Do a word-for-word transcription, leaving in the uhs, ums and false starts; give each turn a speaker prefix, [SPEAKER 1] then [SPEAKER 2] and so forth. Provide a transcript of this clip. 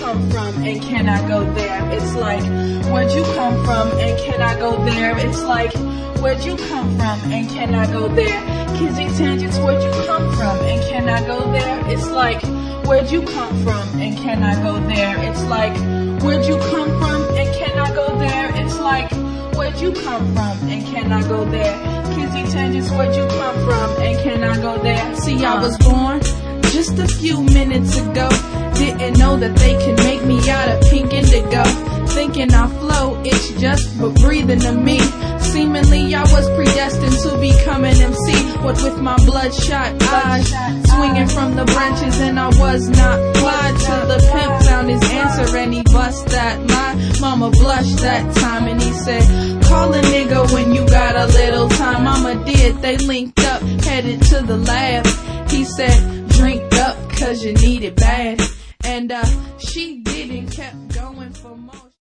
[SPEAKER 1] come from and can I go there? It's like, where'd you come from and can I go there? It's like, where'd you come from and can I go there? Kizzy Tangents, where'd you come from and can I go there? It's like, where'd you come from and can I go there? It's like, where'd you come from and can I go there? It's like, where'd you come from and can I go there? Kizzy Tangents, where'd you come from and can I go there? See, I was born just a few minutes ago. Didn't know that they can make me out of pink indigo. Thinking I flow, it's just but breathing to me. Seemingly I was predestined to become an M C. What with my bloodshot eyes swinging from the branches, and I was not fly till the pimp found his answer and he bust that line. Mama blushed that time and he said, call a nigga when you got a little time. Mama did, they linked up, headed to the lab. He said, drink up cause you need it bad. And uh, she did and kept going.